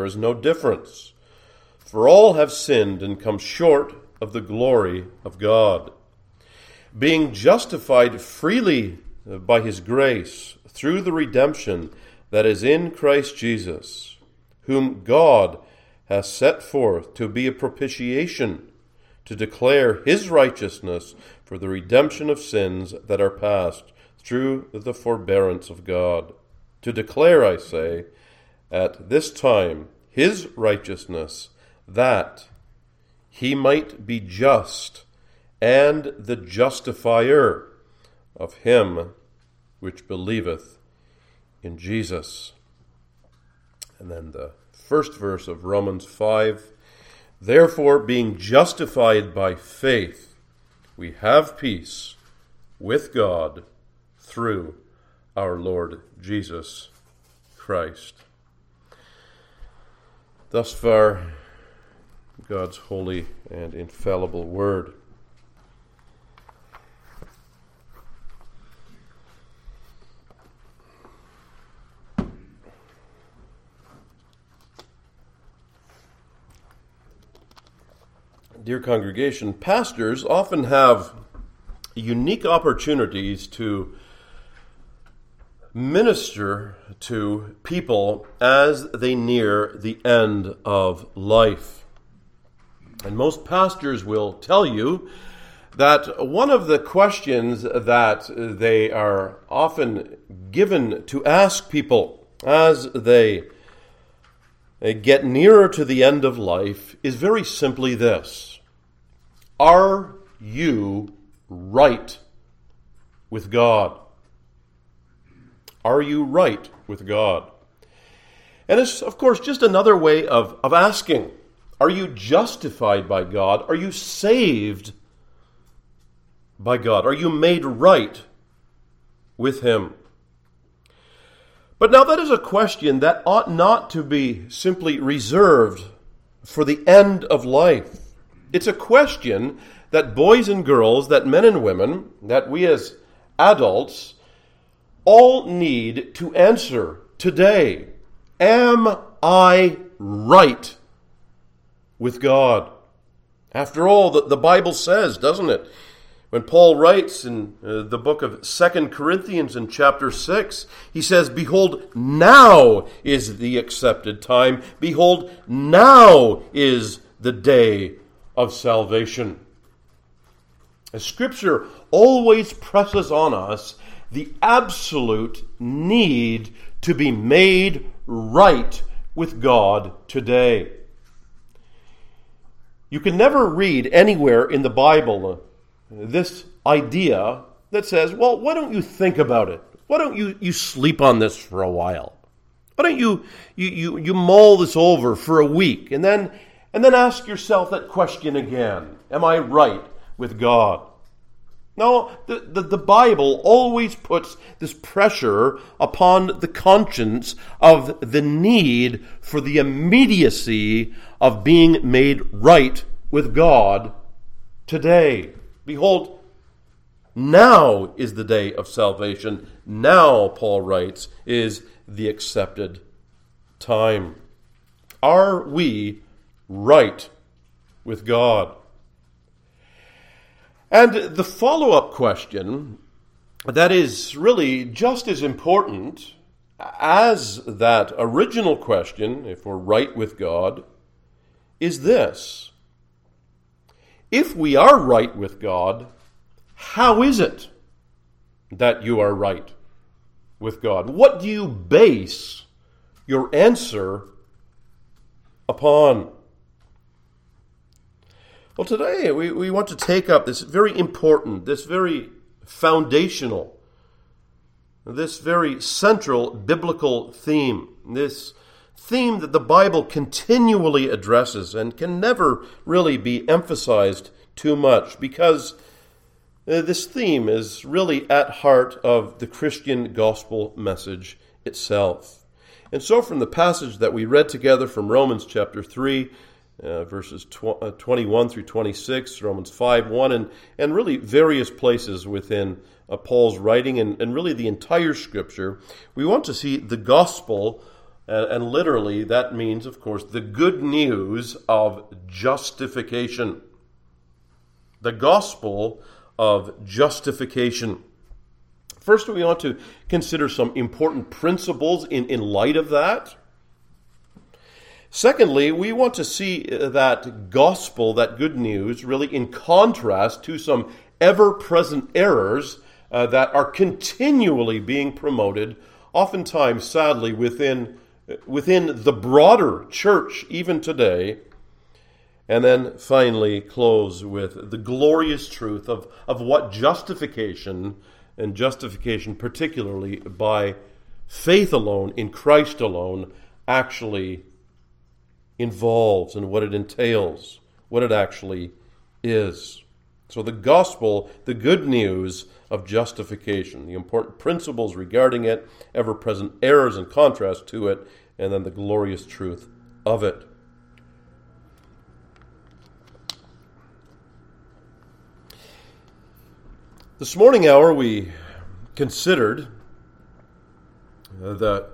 there is no difference. For all have sinned and come short of the glory of God, being justified freely by his grace through the redemption that is in Christ Jesus, whom God has set forth to be a propitiation, to declare his righteousness for the redemption of sins that are past through the forbearance of God. To declare, I say, at this time his righteousness, that he might be just and the justifier of him which believeth in Jesus. And then the first verse of Romans 5, therefore, being justified by faith, we have peace with God through our Lord Jesus Christ. Thus far, God's holy and infallible word. Dear congregation, pastors often have unique opportunities to minister to people as they near the end of life. And most pastors will tell you that one of the questions that they are often given to ask people as they get nearer to the end of life is very simply this: are you right with God? Are you right with God? And it's, of course, just another way of asking, are you justified by God? Are you saved by God? Are you made right with him? But now that is a question that ought not to be simply reserved for the end of life. It's a question that boys and girls, that men and women, that we as adults all need to answer today. Am I right with God? After all, the Bible says, doesn't it? When Paul writes in the book of 2 Corinthians in chapter 6, he says, behold, now is the accepted time. Behold, now is the day of salvation. As Scripture always presses on us the absolute need to be made right with God today. You can never read anywhere in the Bible this idea that says, well, why don't you think about it? Why don't you sleep on this for a while? Why don't you mull this over for a week and then ask yourself that question again? Am I right with God? No, the Bible always puts this pressure upon the conscience of the need for the immediacy of being made right with God today. Behold, now is the day of salvation. Now, Paul writes, is the accepted time. Are we right with God? And the follow-up question that is really just as important as that original question, if we're right with God, is this: if we are right with God, how is it that you are right with God? What do you base your answer upon? Well, today we want to take up this very important, this very foundational, this very central biblical theme, this theme that the Bible continually addresses and can never really be emphasized too much, because this theme is really at heart of the Christian gospel message itself. And so from the passage that we read together from Romans chapter 3, verses 21 through 26, Romans 5:1, and really various places within Paul's writing and really the entire Scripture, we want to see the gospel And literally, that means, of course, the good news of justification. The gospel of justification. First, we want to consider some important principles in light of that. Secondly, we want to see that gospel, that good news, really in contrast to some ever-present errors that are continually being promoted, oftentimes, sadly, within the broader church, even today. And then finally close with the glorious truth of what justification, and justification particularly by faith alone, in Christ alone, actually involves and what it entails, what it actually is. So the gospel, the good news of justification, the important principles regarding it, ever-present errors in contrast to it, and then the glorious truth of it. This morning hour we considered the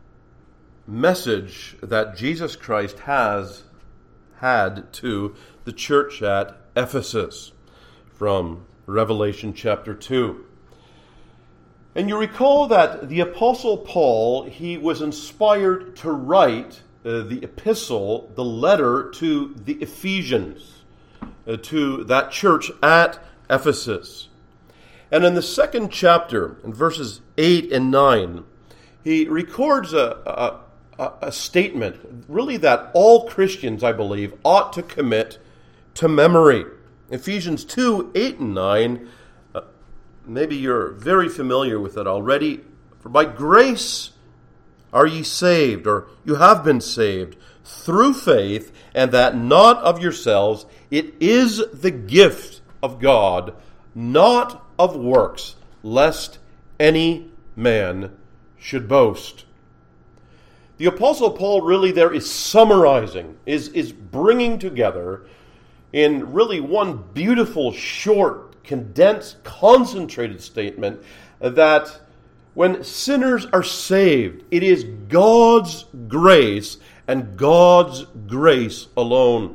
message that Jesus Christ has had to the church at Ephesus from Revelation chapter 2. And you recall that the Apostle Paul, he was inspired to write the epistle, the letter to the Ephesians, to that church at Ephesus. And in the second chapter, in verses 8 and 9, he records a statement, really, that all Christians, I believe, ought to commit to memory. Ephesians 2, 8 and 9, maybe you're very familiar with it already. For by grace are ye saved, or you have been saved, through faith, and that not of yourselves. It is the gift of God, not of works, lest any man should boast. The Apostle Paul really there is summarizing, is bringing together in really one beautiful, short, condensed, concentrated statement that when sinners are saved, it is God's grace and God's grace alone.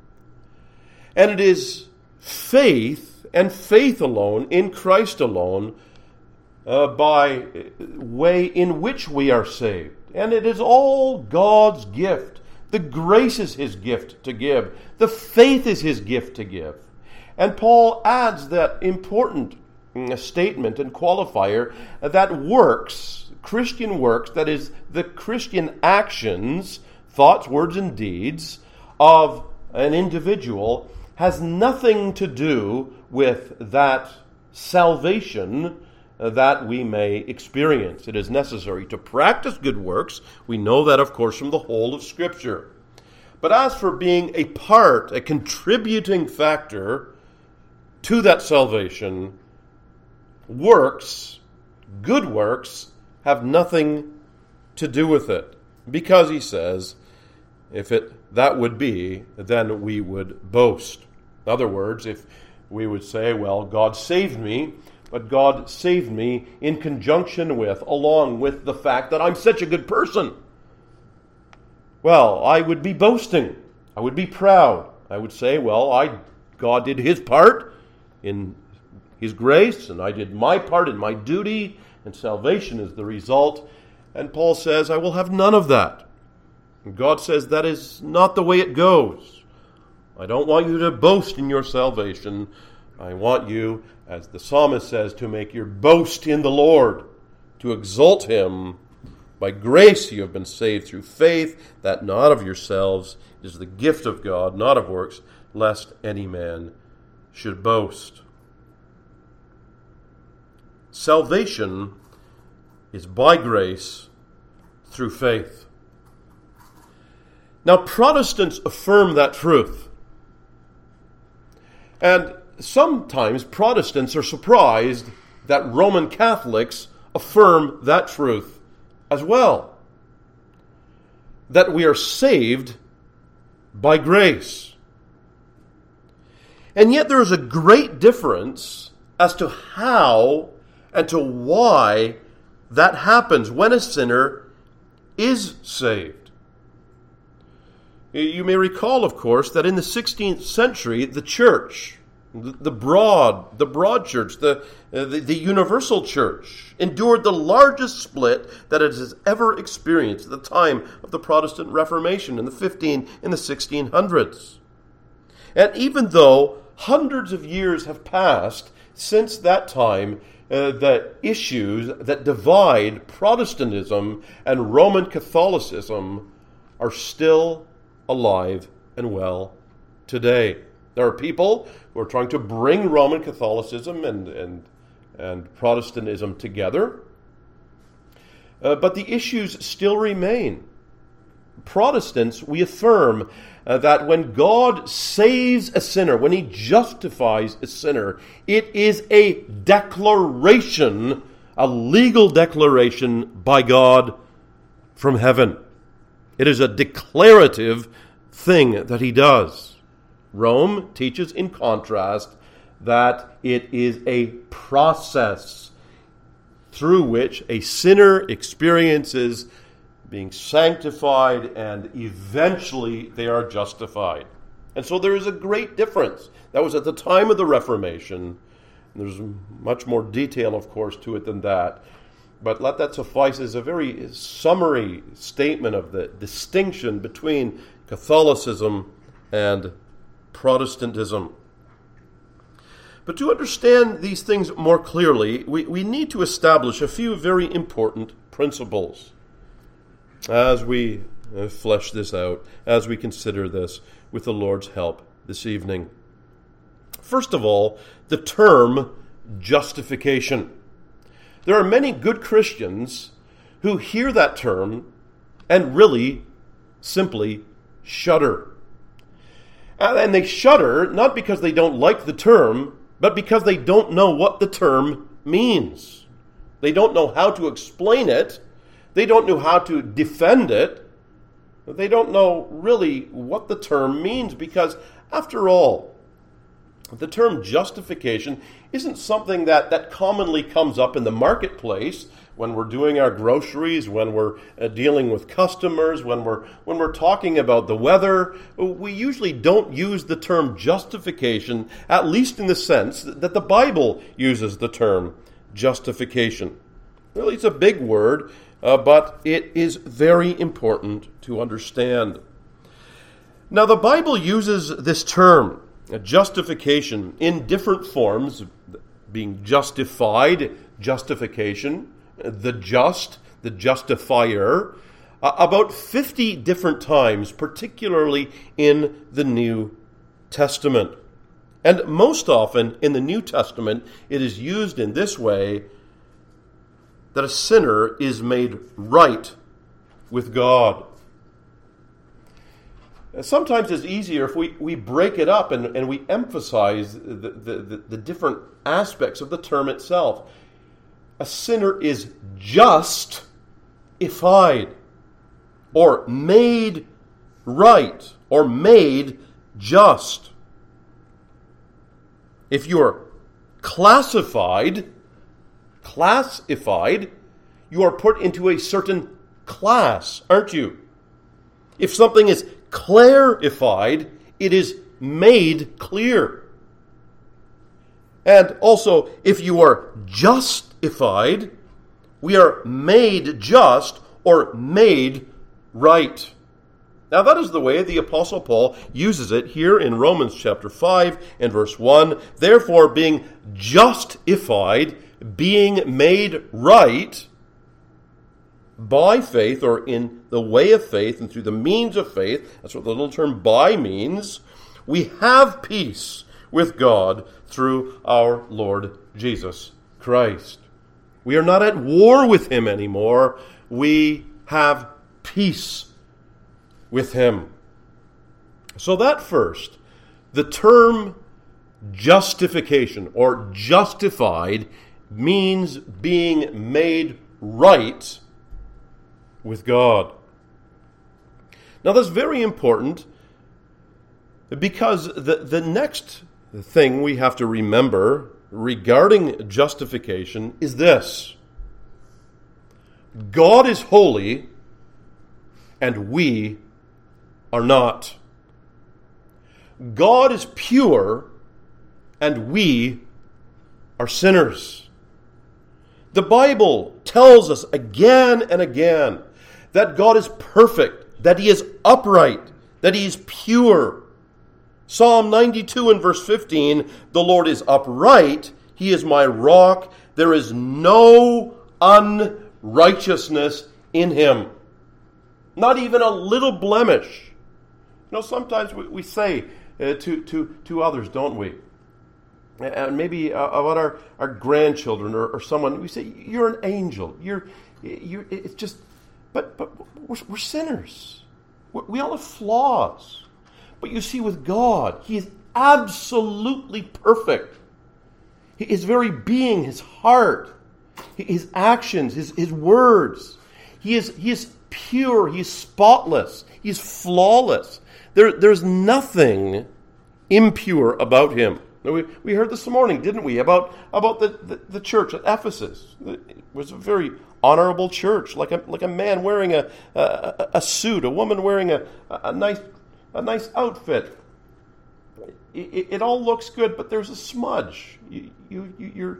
And it is faith and faith alone, in Christ alone, by way in which we are saved. And it is all God's gift. The grace is His gift to give. The faith is His gift to give. And Paul adds that important statement and qualifier that works, Christian works, that is the Christian actions, thoughts, words, and deeds of an individual, has nothing to do with that salvation that we may experience. It is necessary to practice good works. We know that, of course, from the whole of Scripture. But as for being a part, a contributing factor to that salvation, works, good works, have nothing to do with it. Because, he says, if that would be, then we would boast. In other words, if we would say, well, God saved me, but God saved me in conjunction with, along with the fact that I'm such a good person. Well, I would be boasting. I would be proud. I would say, well, God did His part in His grace, and I did my part in my duty, and salvation is the result. And Paul says, I will have none of that. And God says that is not the way it goes. I don't want you to boast in your salvation. I want you, as the psalmist says, to make your boast in the Lord, to exalt Him. By grace you have been saved through faith, that not of yourselves. It is the gift of God, not of works, lest any man should boast. Salvation is by grace through faith. Now, Protestants affirm that truth. And sometimes Protestants are surprised that Roman Catholics affirm that truth as well. That we are saved by grace. And yet there is a great difference as to how and to why that happens when a sinner is saved. You may recall, of course, that in the 16th century, the church, the broad church, the universal church, endured the largest split that it has ever experienced at the time of the Protestant Reformation in the 1600s. And even though hundreds of years have passed since that time, the issues that divide Protestantism and Roman Catholicism are still alive and well today. There are people who are trying to bring Roman Catholicism and Protestantism together, but the issues still remain. Protestants, we affirm that when God saves a sinner, when he justifies a sinner, it is a declaration, a legal declaration by God from heaven. It is a declarative thing that he does. Rome teaches, in contrast, that it is a process through which a sinner experiences being sanctified, and eventually they are justified. And so there is a great difference. That was at the time of the Reformation. There's much more detail, of course, to it than that. But let that suffice as a very summary statement of the distinction between Catholicism and Protestantism. But to understand these things more clearly, we need to establish a few very important principles as we flesh this out, as we consider this with the Lord's help this evening. First of all, the term justification. There are many good Christians who hear that term and really simply shudder. And they shudder not because they don't like the term, but because they don't know what the term means. They don't know how to explain it. They don't know how to defend it. They don't know really what the term means because, after all, the term justification isn't something that commonly comes up in the marketplace when we're doing our groceries, when we're dealing with customers, when we're talking about the weather. We usually don't use the term justification, at least in the sense that the Bible uses the term justification. Really, it's a big word, but it is very important to understand. Now, the Bible uses this term, justification, in different forms, being justified, justification, the just, the justifier, about 50 different times, particularly in the New Testament. And most often in the New Testament, it is used in this way, that a sinner is made right with God. Sometimes it's easier if we break it up and we emphasize the different aspects of the term itself. A sinner is justified, or made right, or made just. If you are classified, you are put into a certain class, aren't you? If something is clarified, it is made clear. And also, if you are justified, we are made just or made right. Now that is the way the Apostle Paul uses it here in Romans chapter 5 and verse 1. Therefore, being justified, being made right by faith, or in the way of faith and through the means of faith, that's what the little term by means, we have peace with God through our Lord Jesus Christ. We are not at war with him anymore. We have peace with him. So that first, the term justification or justified means being made right with God. Now that's very important because the next thing we have to remember regarding justification is this: God is holy and we are not. God is pure, and we are sinners. The Bible tells us again and again that God is perfect, that He is upright, that He is pure. Psalm 92 and verse 15, the Lord is upright, He is my rock, there is no unrighteousness in Him. Not even a little blemish. Sometimes we say to others, don't we? And maybe about our grandchildren or someone, we say, you're an angel. It's just, but we're sinners. We all have flaws. But you see, with God, He is absolutely perfect. His very being, His heart, His actions, His words. He is pure, He is spotless, He is flawless. There's nothing impure about Him. We heard this morning, didn't we, about the church at Ephesus. It was a very honorable church, like a man wearing a suit, a woman wearing a nice outfit. It all looks good, but there's a smudge. You're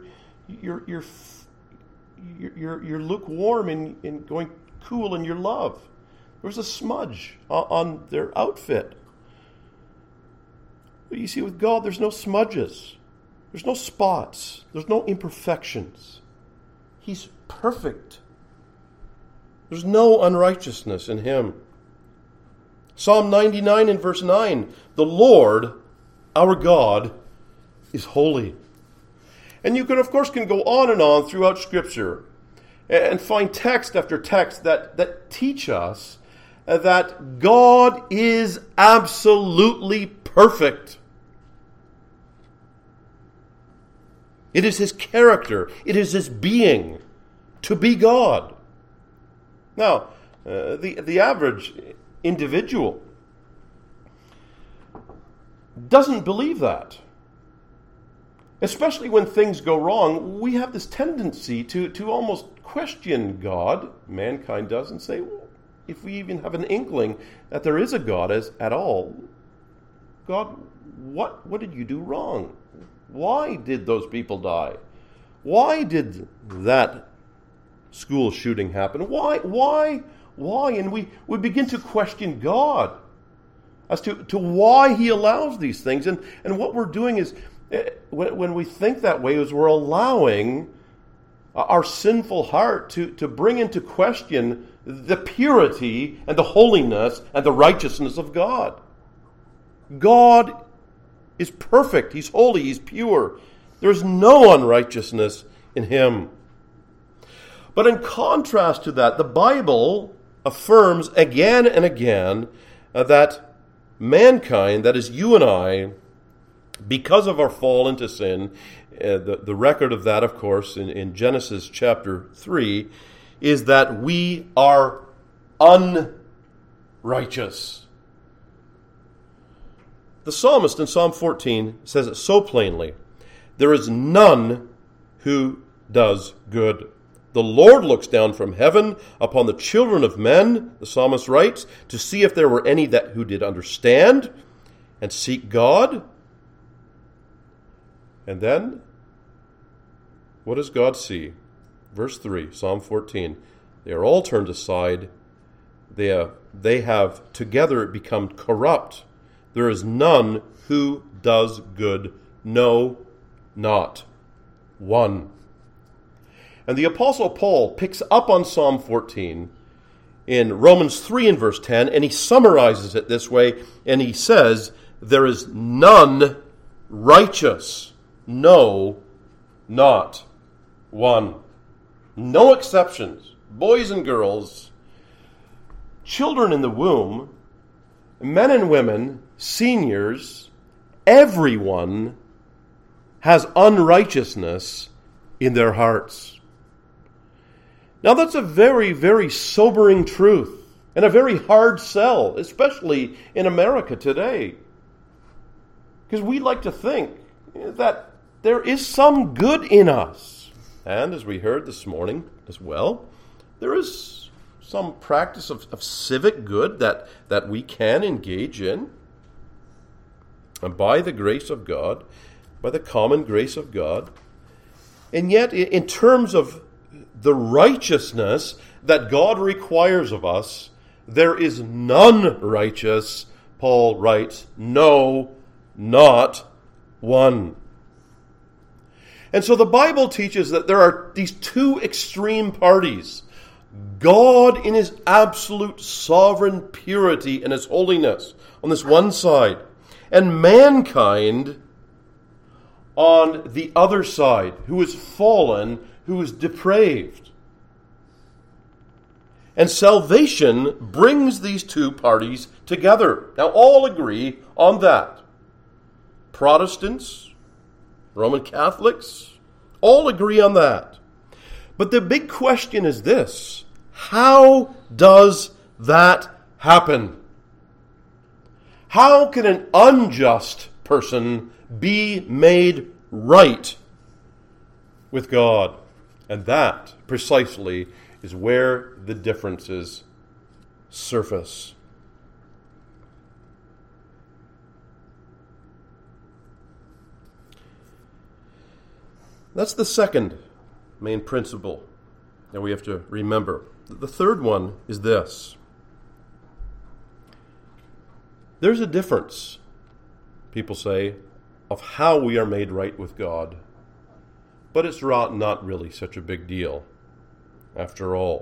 lukewarm in going cool in your love. There's a smudge on their outfit. But you see, with God, there's no smudges. There's no spots. There's no imperfections. He's perfect. There's no unrighteousness in Him. Psalm 99 and verse 9, the Lord, our God, is holy. And you can, of course, go on and on throughout Scripture and find text after text that teach us that God is absolutely perfect. It is His character, it is His being to be God. Now, the average individual doesn't believe that. Especially when things go wrong, we have this tendency to almost question God. Mankind does, and say, well, if we even have an inkling that there is a God at all, God, what did you do wrong? Why did those people die? Why did that school shooting happen? Why? And we begin to question God as to why He allows these things. And what we're doing is, when we think that way, is we're allowing our sinful heart to bring into question the purity and the holiness and the righteousness of God. God is perfect. He's holy. He's pure. There's no unrighteousness in Him. But in contrast to that, the Bible affirms again and again that mankind, that is you and I, because of our fall into sin, the record of that, of course, in Genesis chapter 3, is that we are unrighteous. The psalmist in Psalm 14 says it so plainly, there is none who does good. The Lord looks down from heaven upon the children of men, the psalmist writes, to see if there were any who did understand and seek God. And then, what does God see? Verse 3, Psalm 14. They are all turned aside. They have together become corrupt. There is none who does good, no, not one. And the Apostle Paul picks up on Psalm 14 in Romans 3 and verse 10, and he summarizes it this way, and he says, there is none righteous, no, not one. No exceptions. Boys and girls, children in the womb, men and women, seniors, everyone has unrighteousness in their hearts. Now that's a very, very sobering truth and a very hard sell, especially in America today. Because we like to think that there is some good in us. And as we heard this morning as well, there is some practice of civic good that we can engage in. And by the grace of God, by the common grace of God. And yet, in terms of the righteousness that God requires of us, there is none righteous, Paul writes, no, not one. And so the Bible teaches that there are these two extreme parties. God in his absolute sovereign purity and his holiness on this one side, and mankind on the other side, who is fallen, who is depraved. And salvation brings these two parties together. Now, all agree on that. Protestants, Roman Catholics, all agree on that. But the big question is this: how does that happen? How can an unjust person be made right with God? And that, precisely, is where the differences surface. That's the second main principle that we have to remember. The third one is this. There's a difference, people say, of how we are made right with God. But it's not really such a big deal, after all.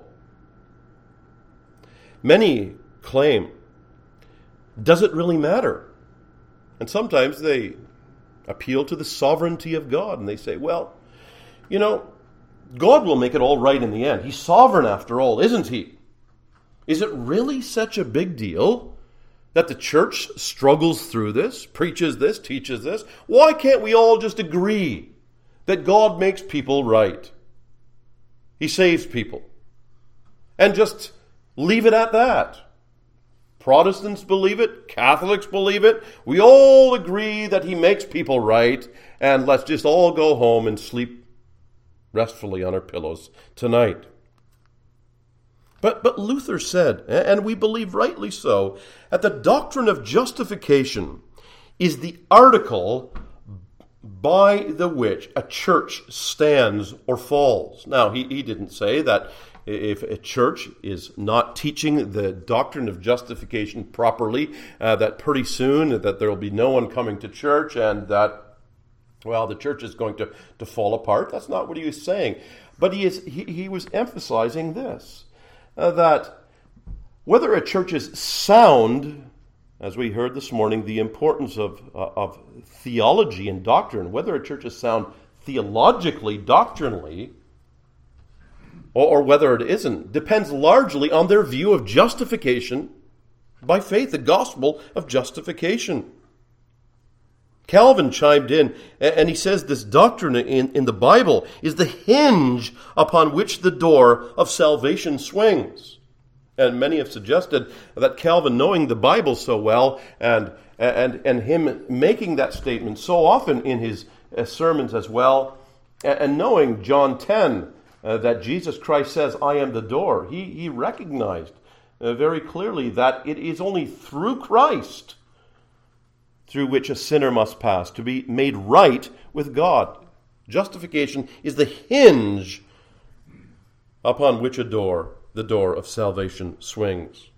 Many claim, does it really matter? And sometimes they appeal to the sovereignty of God, and they say, well, you know, God will make it all right in the end. He's sovereign after all, isn't he? Is it really such a big deal that the church struggles through this, preaches this, teaches this? Why can't we all just agree that God makes people right? He saves people. And just leave it at that. Protestants believe it. Catholics believe it. We all agree that he makes people right. And let's just all go home and sleep restfully on our pillows tonight. But Luther said, and we believe rightly so, that the doctrine of justification is the article by the which a church stands or falls. Now, he didn't say that if a church is not teaching the doctrine of justification properly, that pretty soon that there will be no one coming to church and that, the church is going to fall apart. That's not what he was saying. But he was emphasizing this, that whether a church is sound, as we heard this morning, the importance of theology and doctrine, whether a church is sound theologically, doctrinally, or whether it isn't, depends largely on their view of justification by faith, the gospel of justification. Calvin chimed in, and he says this doctrine in the Bible is the hinge upon which the door of salvation swings. And many have suggested that Calvin, knowing the Bible so well, and him making that statement so often in his sermons as well, and knowing John 10, that Jesus Christ says, I am the door, he recognized very clearly that it is only through Christ through which a sinner must pass to be made right with God. Justification is the hinge upon which the door of salvation swings.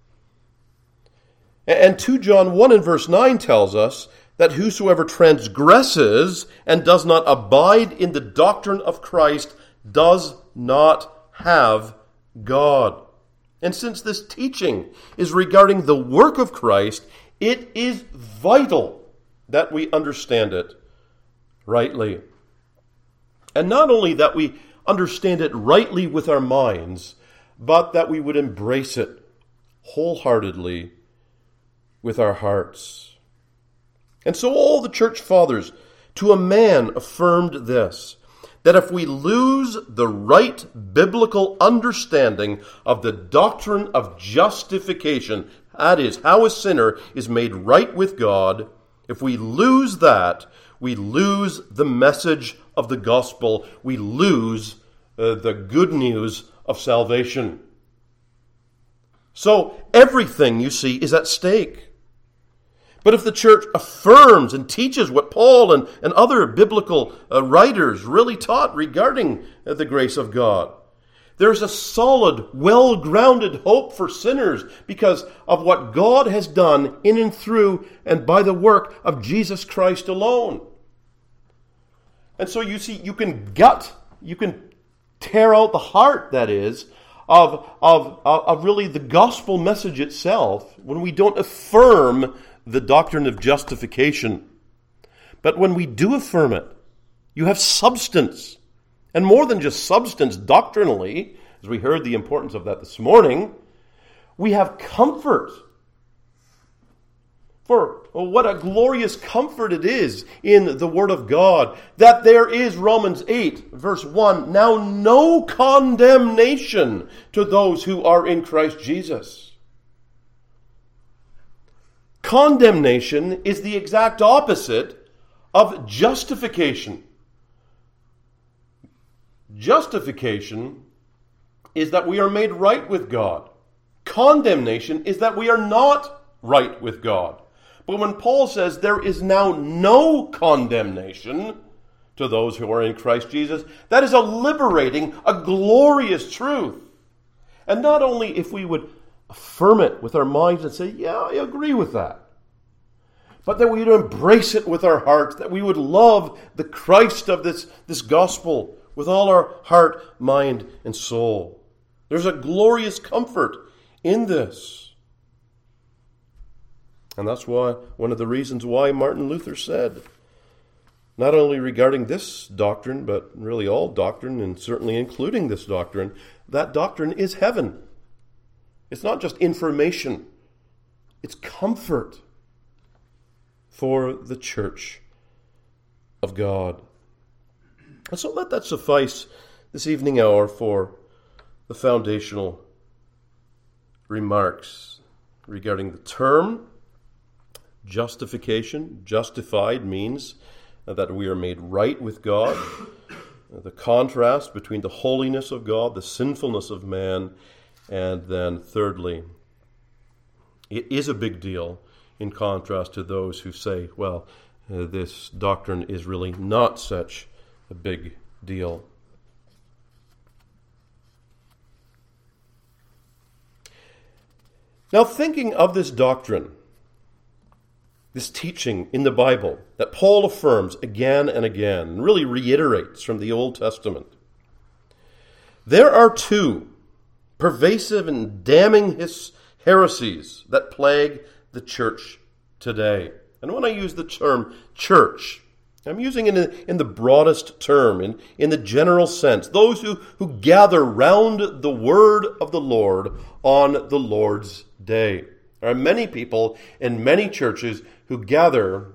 And 2 John 1 and verse 9 tells us that whosoever transgresses and does not abide in the doctrine of Christ does not have God. And since this teaching is regarding the work of Christ, it is vital that we understand it rightly. And not only that we understand it rightly with our minds, but that we would embrace it wholeheartedly with our hearts. And so all the church fathers, to a man, affirmed this, that if we lose the right biblical understanding of the doctrine of justification, that is, how a sinner is made right with God, if we lose that, we lose the message of the gospel. We lose the good news of salvation. So everything, you see, is at stake. But if the church affirms and teaches what Paul and other biblical writers really taught regarding the grace of God, there's a solid, well-grounded hope for sinners because of what God has done in and through and by the work of Jesus Christ alone. And so you see, you can tear out the heart, that is, of really the gospel message itself when we don't affirm the doctrine of justification. But when we do affirm it, you have substance. And more than just substance doctrinally, as we heard the importance of that this morning, we have comfort. For what a glorious comfort it is in the Word of God that there is, Romans 8, verse 1, now no condemnation to those who are in Christ Jesus. Condemnation is the exact opposite of justification. Justification is that we are made right with God. Condemnation is that we are not right with God. But when Paul says there is now no condemnation to those who are in Christ Jesus, that is a liberating, a glorious truth. And not only if we would affirm it with our minds and say, yeah, I agree with that, but that we would embrace it with our hearts, that we would love the Christ of this gospel with all our heart, mind, and soul. There's a glorious comfort in this. And that's why one of the reasons why Martin Luther said, not only regarding this doctrine, but really all doctrine, and certainly including this doctrine, that doctrine is heaven. It's not just information. It's comfort for the church of God. And so let that suffice this evening hour for the foundational remarks regarding the term justification. Justified means that we are made right with God. The contrast between the holiness of God, the sinfulness of man, and then thirdly, it is a big deal in contrast to those who say, well, this doctrine is really not such a big deal. Now, thinking of this doctrine, this teaching in the Bible that Paul affirms again and again, and really reiterates from the Old Testament, there are two pervasive and damning heresies that plague the church today. And when I use the term church, I'm using it in the broadest term, in the general sense. Those who gather round the word of the Lord on the Lord's day. There are many people in many churches who gather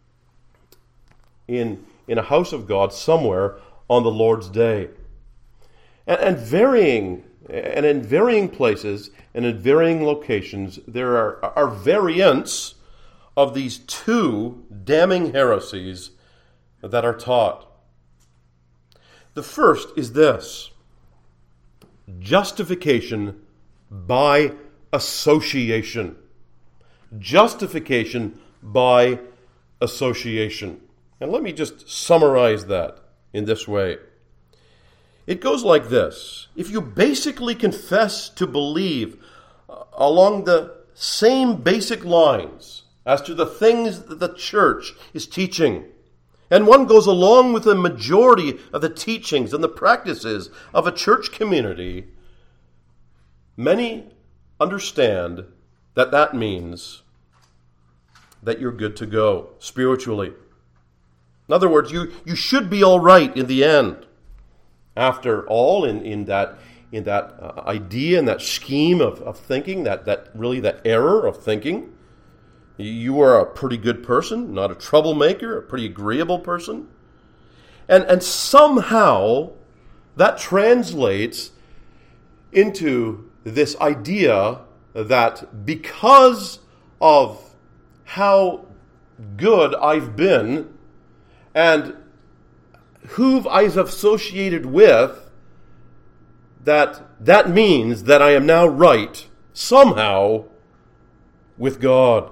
in a house of God somewhere on the Lord's day. And in varying places and in varying locations, there are variants of these two damning heresies that are taught. The first is this: justification by association. Justification by association. And let me just summarize that in this way. It goes like this. If you basically confess to believe along the same basic lines as to the things that the church is teaching, and one goes along with the majority of the teachings and the practices of a church community, many understand that that means that you're good to go spiritually. In other words, you should be all right in the end. After all, in that idea and that scheme of thinking, that error of thinking, you are a pretty good person, not a troublemaker, a pretty agreeable person. And somehow that translates into this idea that because of how good I've been and who I've associated with, that means that I am now right somehow with God.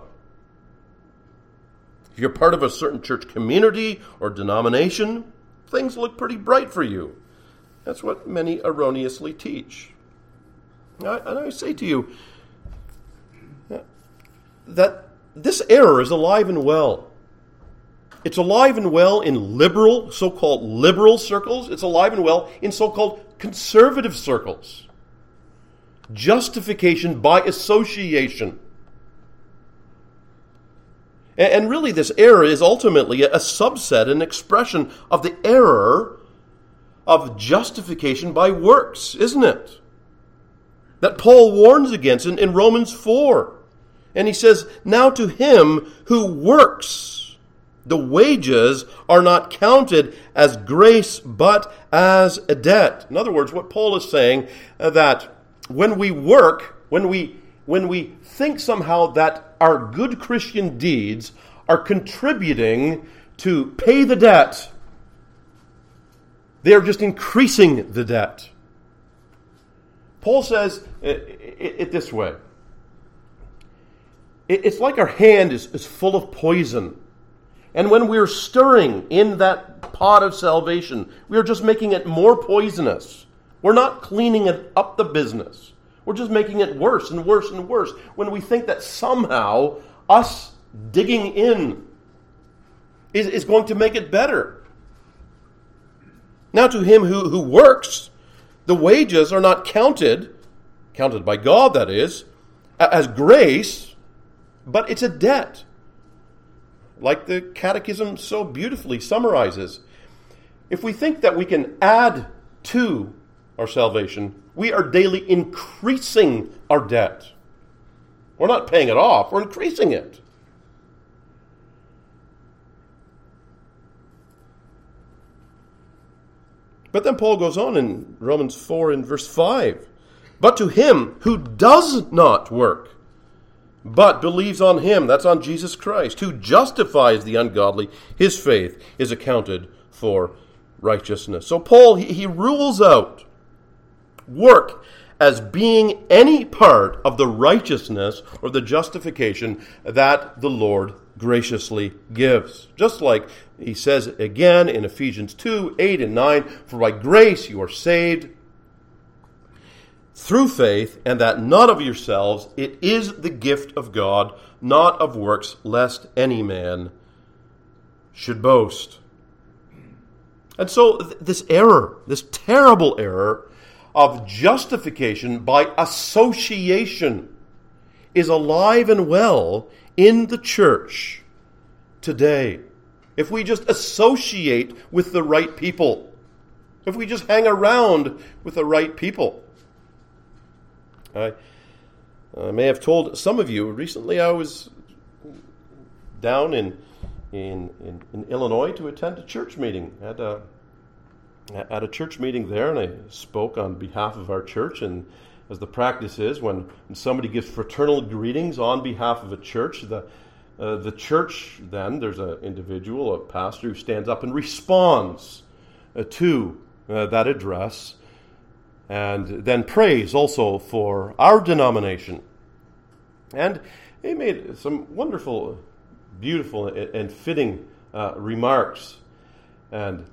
If you're part of a certain church community or denomination, things look pretty bright for you. That's what many erroneously teach. And I say to you that this error is alive and well. It's alive and well in liberal, so-called liberal circles. It's alive and well in so-called conservative circles. Justification by association. And really this error is ultimately a subset, an expression of the error of justification by works, isn't it? That Paul warns against in Romans 4. And he says, now to him who works, the wages are not counted as grace, but as a debt. In other words, what Paul is saying, that when we work, when we think somehow that our good Christian deeds are contributing to pay the debt, they are just increasing the debt. Paul says it this way. It's like our hand is full of poison. And when we're stirring in that pot of salvation, we are just making it more poisonous. We're not cleaning it up the business. We're just making it worse and worse and worse when we think that somehow us digging in is going to make it better. Now to him who works, the wages are not counted by God, that is, as grace, but it's a debt. Like the Catechism so beautifully summarizes. If we think that we can add to our salvation, we are daily increasing our debt. We're not paying it off, we're increasing it. But then Paul goes on in Romans 4 in verse 5. But to him who does not work, but believes on him, that's on Jesus Christ, who justifies the ungodly, his faith is accounted for righteousness. So Paul, he rules out work as being any part of the righteousness or the justification that the Lord graciously gives. Just like he says again in Ephesians 2, 8 and 9, for by grace you are saved through faith, and that not of yourselves, it is the gift of God, not of works, lest any man should boast. And so this error, this terrible error of justification by association is alive and well in the church today. If we just associate with the right people, if we just hang around with the right people. I may have told some of you recently I was down in Illinois to attend a church meeting. At a church meeting there, and I spoke on behalf of our church. And as the practice is, when somebody gives fraternal greetings on behalf of a church, the church then, there's an individual, a pastor, who stands up and responds to that address, and then prays also for our denomination. And he made some wonderful, beautiful, and fitting remarks. And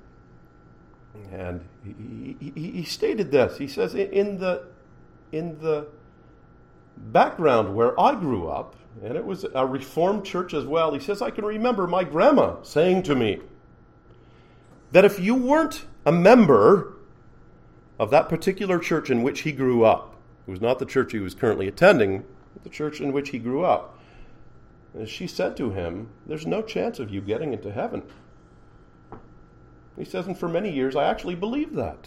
he stated this. He says, in the background where I grew up, and it was a Reformed church as well, he says, I can remember my grandma saying to me that if you weren't a member of that particular church in which he grew up, it was not the church he was currently attending, but the church in which he grew up, she said to him, there's no chance of you getting into heaven. He says, and for many years I actually believed that.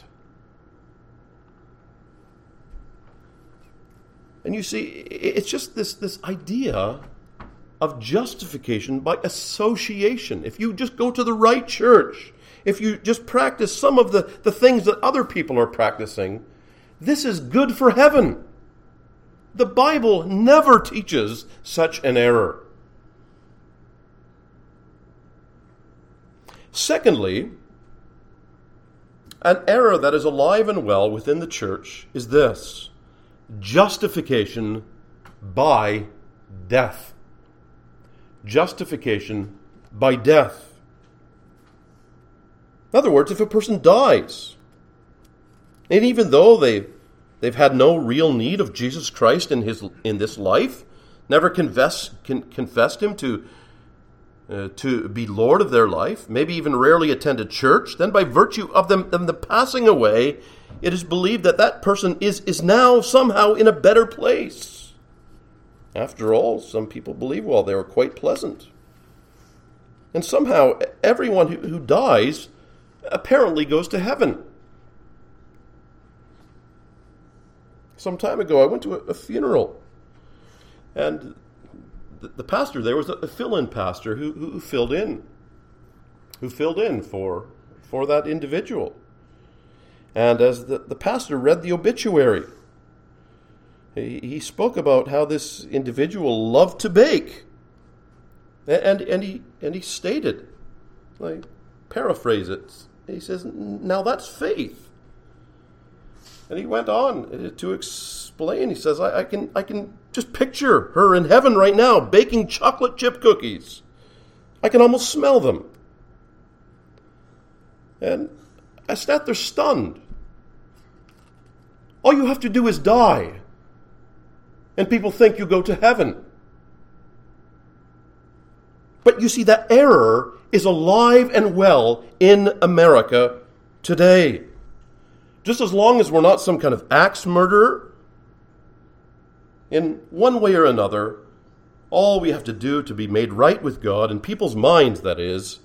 And you see, it's just this idea of justification by association. If you just go to the right church, if you just practice some of the things that other people are practicing, this is good for heaven. The Bible never teaches such an error. Secondly, an error that is alive and well within the church is this: justification by death. Justification by death. In other words, if a person dies, and even though they've had no real need of Jesus Christ in this life, never confessed him to be Lord of their life, maybe even rarely attended church, then by virtue of them passing away, it is believed that person is now somehow in a better place. After all, some people believe, well, they were quite pleasant. And somehow everyone who dies apparently goes to heaven. Some time ago, I went to a funeral, and the pastor there was a fill-in pastor who filled in for that individual. And as the pastor read the obituary, he spoke about how this individual loved to bake, and he stated, I paraphrase it, he says, "Now that's faith." And he went on to explain. He says, I can just picture her in heaven right now baking chocolate chip cookies. I can almost smell them. And I sat there stunned. All you have to do is die, and people think you go to heaven. But you see, that error is alive and well in America today. Just as long as we're not some kind of axe murderer, in one way or another, all we have to do to be made right with God, in people's minds that is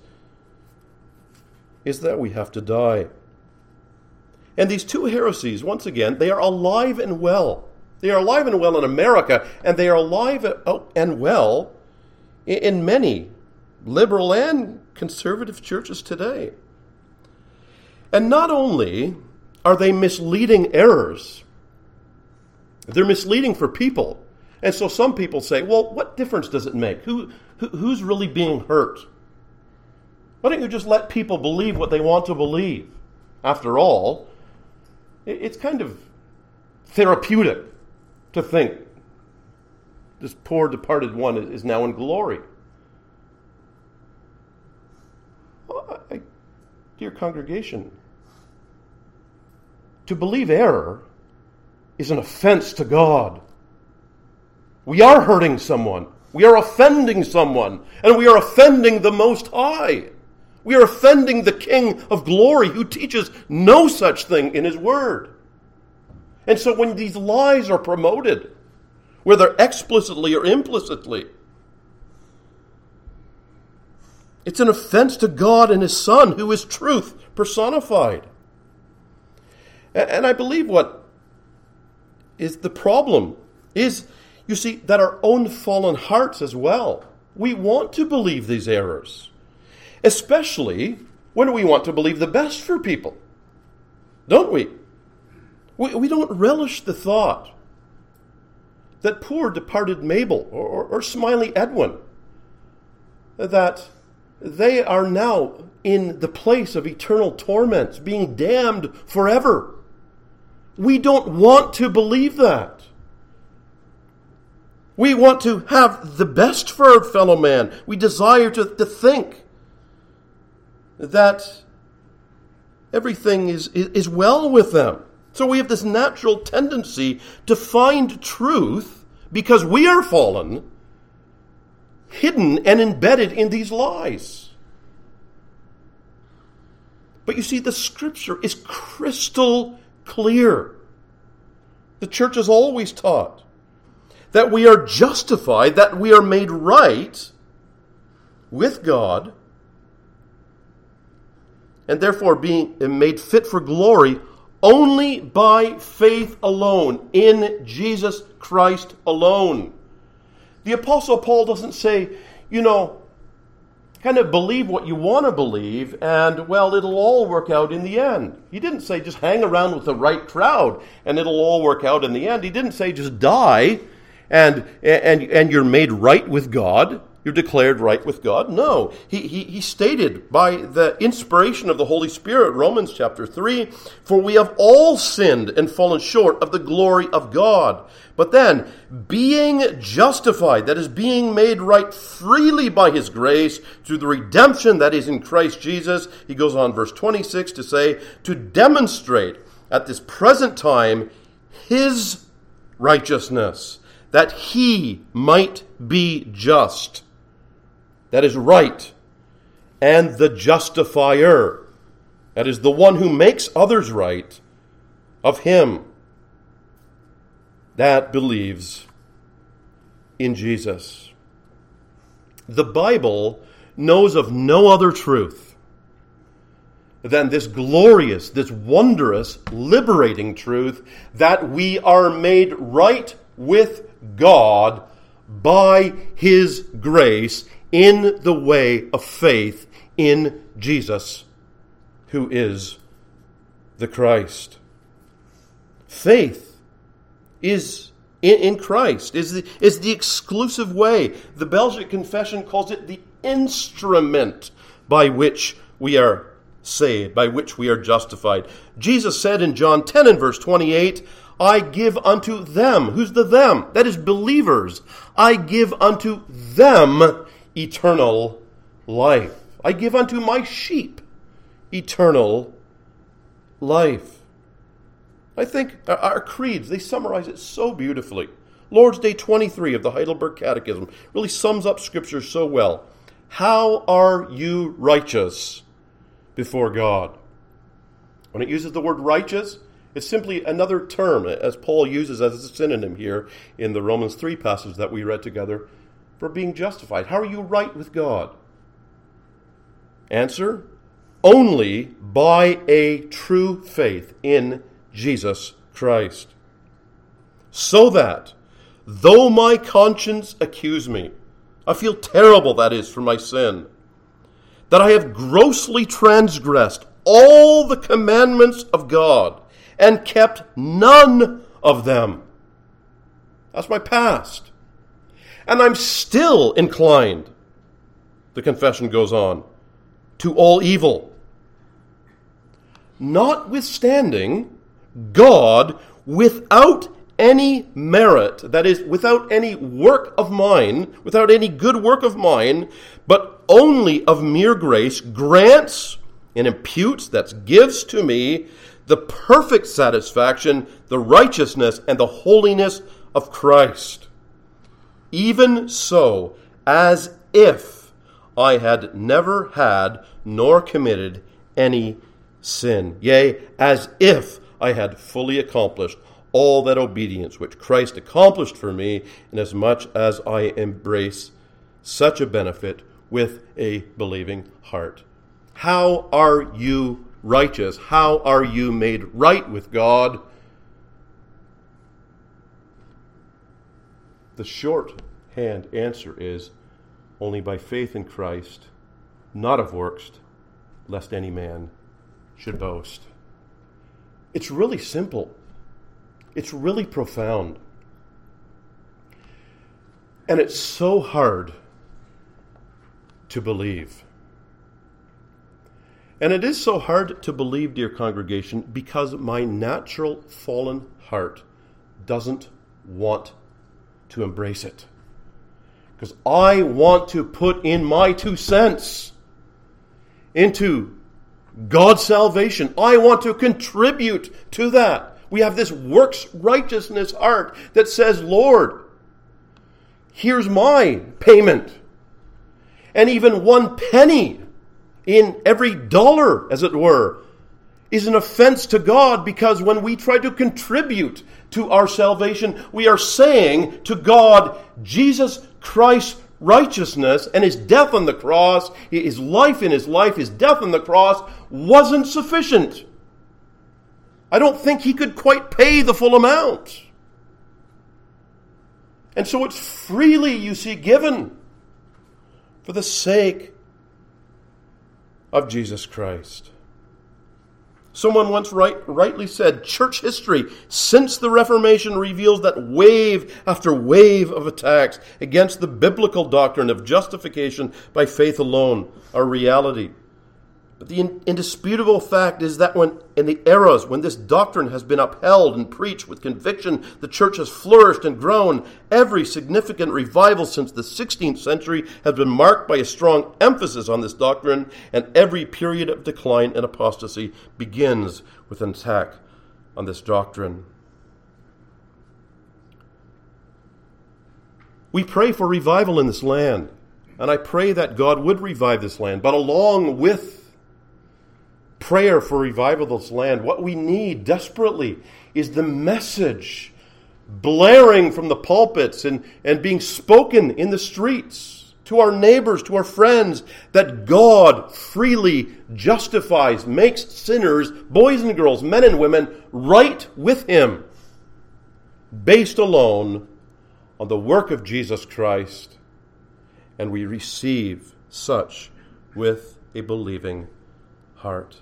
that we have to die. And these two heresies, once again, they are alive and well. They are alive and well in America, and they are alive and well in many liberal and conservative churches today. And not only are they misleading errors, they're misleading for people. And so some people say, well, what difference does it make? Who's really being hurt? Why don't you just let people believe what they want to believe? After all, it's kind of therapeutic to think this poor departed one is now in glory. Well, dear congregation, to believe error is an offense to God. We are hurting someone. We are offending someone. And we are offending the Most High. We are offending the King of glory who teaches no such thing in his word. And so when these lies are promoted, whether explicitly or implicitly, it's an offense to God and his Son, who is truth personified. And I believe what is the problem is, you see, that our own fallen hearts as well, we want to believe these errors, especially when we want to believe the best for people, don't we? We don't relish the thought that poor departed Mabel or Smiley Edwin, that they are now in the place of eternal torments, being damned forever. We don't want to believe that. We want to have the best for our fellow man. We desire to think that everything is well with them. So we have this natural tendency to find truth, because we are fallen, hidden and embedded in these lies. But you see, the Scripture is crystal clear. The church has always taught that we are justified, that we are made right with God, and therefore being made fit for glory only by faith alone, in Jesus Christ alone. The Apostle Paul doesn't say, kind of believe what you want to believe, and, well, it'll all work out in the end. He didn't say just hang around with the right crowd, and it'll all work out in the end. He didn't say just die, and you're made right with God, you're declared right with God? No. He stated by the inspiration of the Holy Spirit, Romans chapter 3, for we have all sinned and fallen short of the glory of God. But then, being justified, that is, being made right freely by his grace through the redemption that is in Christ Jesus, he goes on, verse 26, to say, to demonstrate at this present time his righteousness, that he might be just, that is right, and the justifier, that is the one who makes others right, of him that believes in Jesus. The Bible knows of no other truth than this glorious, this wondrous, liberating truth that we are made right with God by his grace in the way of faith in Jesus, who is the Christ. Faith is in Christ, is the exclusive way. The Belgic Confession calls it the instrument by which we are saved, by which we are justified. Jesus said in John 10 and verse 28, I give unto them, who's the them? That is believers. I give unto them eternal life. I give unto my sheep eternal life. I think our creeds, they summarize it so beautifully. Lord's Day 23 of the Heidelberg Catechism really sums up Scripture so well. How are you righteous before God? When it uses the word righteous, it's simply another term, as Paul uses as a synonym here in the Romans 3 passage that we read together, for being justified. How are you right with God? Answer, only by a true faith in Jesus Christ. So that, though my conscience accuse me, I feel terrible, that is, for my sin, that I have grossly transgressed all the commandments of God and kept none of them. That's my past. And I'm still inclined, the confession goes on, to all evil. Notwithstanding, God, without any merit, that is, without any work of mine, without any good work of mine, but only of mere grace, grants and imputes, that gives to me, the perfect satisfaction, the righteousness, and the holiness of Christ. Even so, as if I had never had nor committed any sin. Yea, as if I had fully accomplished all that obedience which Christ accomplished for me, inasmuch as I embrace such a benefit with a believing heart. How are you righteous? How are you made right with God? The shorthand answer is only by faith in Christ, not of works, lest any man should boast. It's really simple. It's really profound. And it's so hard to believe. And it is so hard to believe, dear congregation, because my natural fallen heart doesn't want to embrace it. Because I want to put in my 2 cents into God's salvation. I want to contribute to that. We have this works righteousness heart that says, Lord, here's my payment. And even 1 penny in every dollar, as it were, is an offense to God, because when we try to contribute to our salvation, we are saying to God, Jesus Christ's righteousness and his death on the cross, his life in his life, his death on the cross wasn't sufficient. I don't think he could quite pay the full amount. And so it's freely, you see, given for the sake of Jesus Christ. Someone once rightly said, church history since the Reformation reveals that wave after wave of attacks against the biblical doctrine of justification by faith alone are reality. But the indisputable fact is that when in the eras when this doctrine has been upheld and preached with conviction, the church has flourished and grown. Every significant revival since the 16th century has been marked by a strong emphasis on this doctrine, and every period of decline and apostasy begins with an attack on this doctrine. We pray for revival in this land, and I pray that God would revive this land, but along with prayer for revival of this land, what we need desperately is the message blaring from the pulpits and being spoken in the streets to our neighbors, to our friends, that God freely justifies, makes sinners, boys and girls, men and women, right with Him, based alone on the work of Jesus Christ. And we receive such with a believing heart.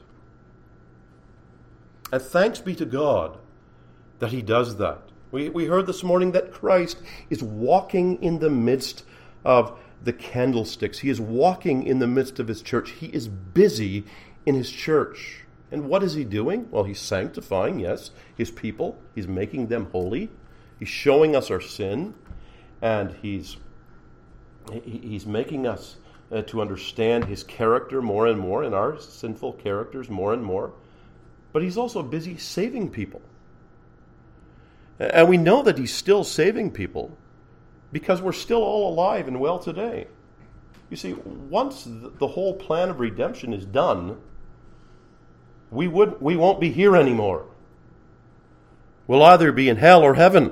And thanks be to God that He does that. We heard this morning that Christ is walking in the midst of the candlesticks. He is walking in the midst of His church. He is busy in His church. And what is He doing? Well, He's sanctifying, yes, His people. He's making them holy. He's showing us our sin. And He's making us to understand His character more and more, and our sinful characters more and more. But He's also busy saving people. And we know that He's still saving people because we're still all alive and well today. You see, once the whole plan of redemption is done, we won't be here anymore. We'll either be in hell or heaven.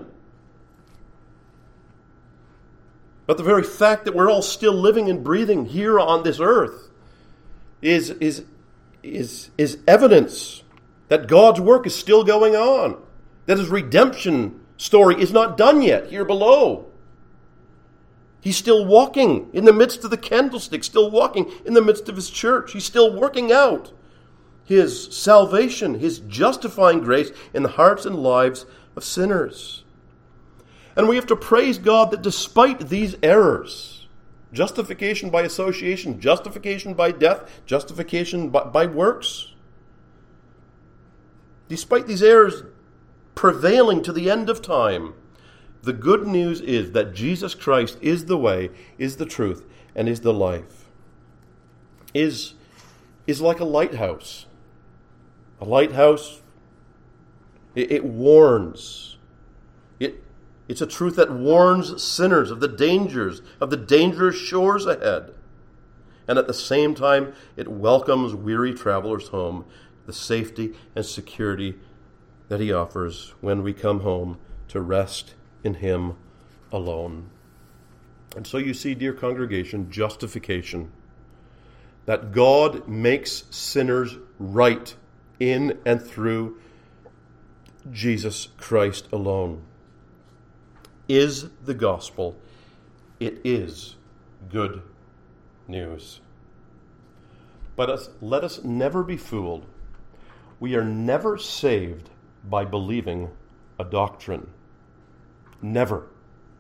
But the very fact that we're all still living and breathing here on this earth is evidence that God's work is still going on, that His redemption story is not done yet here below. He's still walking in the midst of the candlestick, still walking in the midst of His church. He's still working out His salvation, His justifying grace in the hearts and lives of sinners. And we have to praise God that despite these errors, justification by association, justification by death, justification by works, despite these errors prevailing to the end of time, the good news is that Jesus Christ is the way, is the truth, and is the life. Is like a lighthouse. A lighthouse, it warns. It's a truth that warns sinners of the dangers, of the dangerous shores ahead. And at the same time, it welcomes weary travelers home, the safety and security that He offers when we come home to rest in Him alone. And so you see, dear congregation, justification. That God makes sinners right in and through Jesus Christ alone is the gospel. It is good news. But let us never be fooled. We are never saved by believing a doctrine. Never.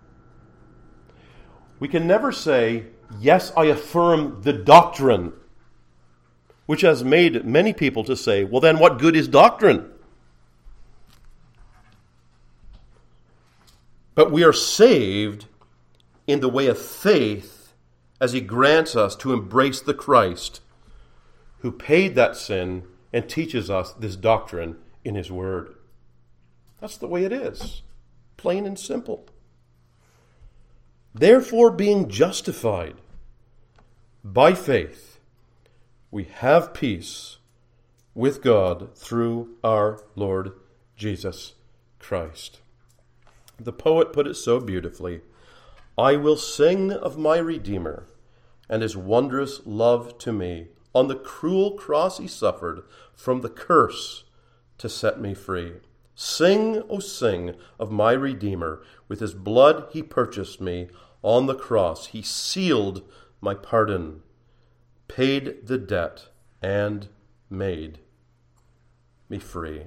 We can never say, yes, I affirm the doctrine, which has made many people to say, well, then what good is doctrine? But we are saved in the way of faith as He grants us to embrace the Christ who paid that sin and teaches us this doctrine in His Word. That's the way it is, plain and simple. Therefore, being justified by faith, we have peace with God through our Lord Jesus Christ. The poet put it so beautifully, I will sing of my Redeemer and His wondrous love to me. On the cruel cross He suffered from the curse to set me free. Sing, O sing, of my Redeemer. With His blood He purchased me. On the cross He sealed my pardon, paid the debt, and made me free.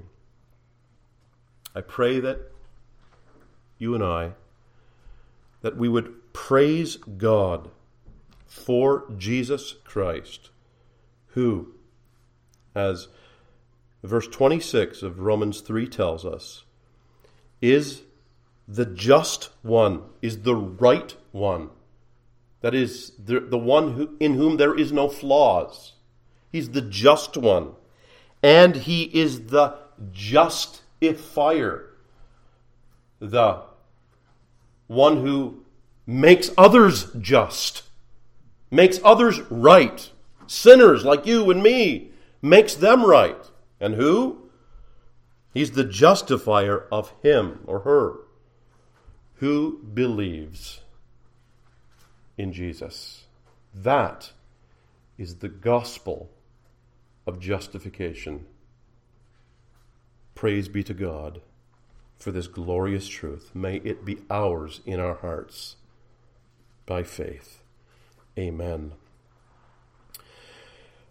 I pray that you and I, that we would praise God for Jesus Christ, who, as verse 26 of Romans 3 tells us, is the just one, is the right one. That is, the one in whom there is no flaws. He's the just one. And he is the justifier. The one who makes others just, makes others right. Sinners like you and me, makes them right. And who? He's the justifier of him or her who believes in Jesus. That is the gospel of justification. Praise be to God for this glorious truth. May it be ours in our hearts by faith. Amen.